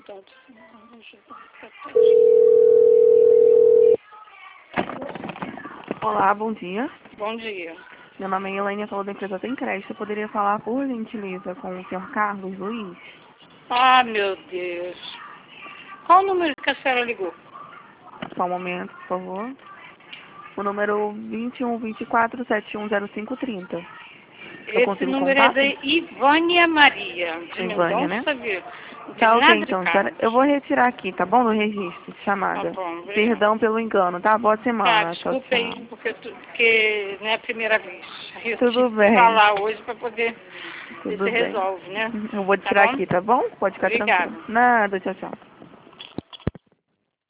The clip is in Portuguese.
tanto. Olá, bom dia. Bom dia. Meu nome é Elaine, falou da empresa Tem Crédito. Eu poderia falar, por gentileza, com o senhor Carlos Luiz? Ah, meu Deus. Qual o número que a senhora ligou? Só um momento, por favor. O número 2124710530. Eu Esse consigo número é contato? da Ivânia Maria, de Ivânia, né? Mendonça, viu? De Tá ok, nada de então, senhora. Carlos. Eu vou retirar aqui, tá bom? No registro de Tá chamada. bom, obrigada. Perdão pelo engano, tá? Boa Tá, semana. Tchau, desculpa tchau. aí, porque não é a primeira vez. Aí eu tive Tudo que bem. falar hoje para poder ver se Tudo bem. resolve, né? Eu vou Tá tirar bom? aqui, tá bom? Pode ficar tranquilo. Obrigada. Nada, tchau, tchau.